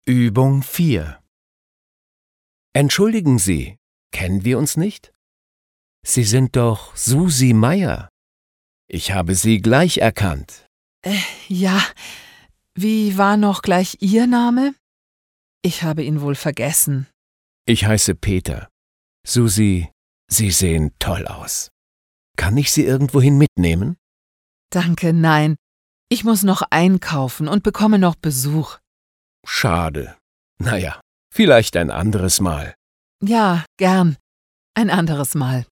Übung 4. Entschuldigen Sie, kennen wir uns nicht? Sie sind doch Susi Meier. Ich habe Sie gleich erkannt. Ja, wie war noch gleich Ihr Name? Ich habe ihn wohl vergessen. Ich heiße Peter. Susi, Sie sehen toll aus. Kann ich Sie irgendwohin mitnehmen? Danke, nein. Ich muss noch einkaufen und bekomme noch Besuch. Schade. Naja, vielleicht ein anderes Mal. Ja, gern. Ein anderes Mal.